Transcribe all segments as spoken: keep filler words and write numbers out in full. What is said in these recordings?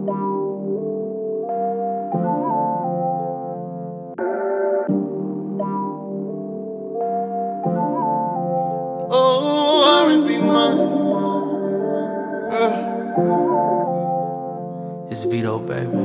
Oh, R and B money. Uh. It's Vito, baby.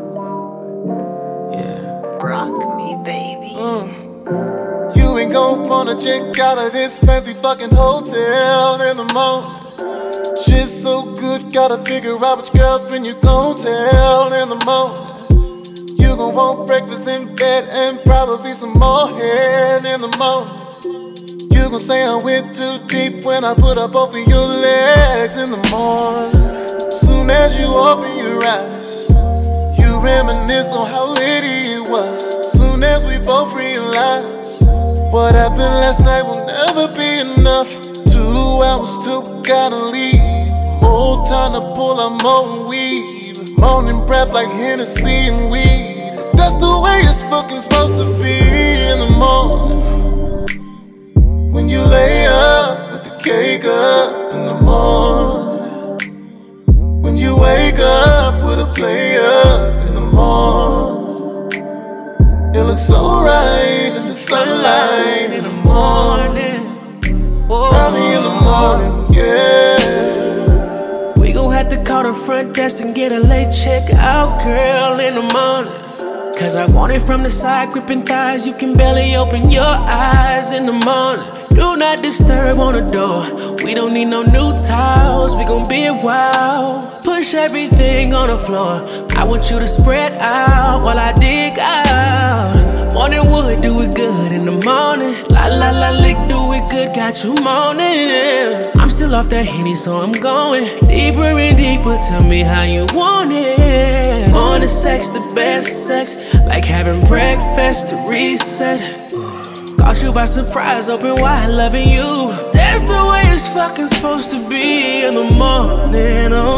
Yeah. Rock me, baby. Mm. You ain't gon' wanna check out of this fancy fucking hotel in the morning. Shit's so good, gotta figure out which girlfriend you gon' tell in the morning. You gon' want breakfast in bed and probably some more head in the morning. You gon' say I went too deep when I put up both of your legs in the morning. Soon as you open your eyes, you reminisce on how litty it was. Soon as we both realize what happened last night will never be enough. Two hours till we gotta leave. More time to pull our more weed. Morning breath like Hennessy and weed. That's the way it's fucking supposed to be in the morning. When you lay up with the cake up in the morning. When you wake up with a play up in the morning. It looks so right in the sunlight in the morning. Early in the morning, yeah. We gon' have to call the front desk and get a late check out, girl, in the morning. Cause I want it from the side, gripping thighs. You can barely open your eyes in the morning. Do not disturb on the door. We don't need no new towels. We gon' be a while. Push everything on the floor. I want you to spread out while I dig out. Morning wood, do it good in the morning. La la la lick, do it good, got you moaning. I'm still off that Henny, so I'm going deeper and deeper. Tell me how you want it. Morning sex, the best sex. Like having breakfast to reset. Caught you by surprise, open wide, loving you. That's the way it's fucking supposed to be in the morning. Oh.